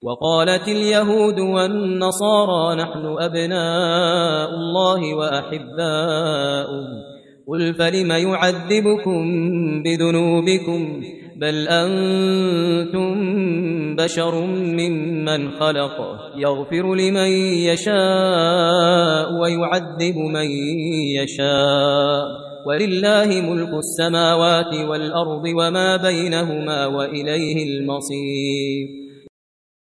وقالت اليهود والنصارى نحن أبناء الله وأحباؤه قل فلم يعذبكم بذنوبكم بل أنتم بشر ممن خلق يغفر لمن يشاء ويعذب من يشاء ولله ملك السماوات والأرض وما بينهما وإليه المصير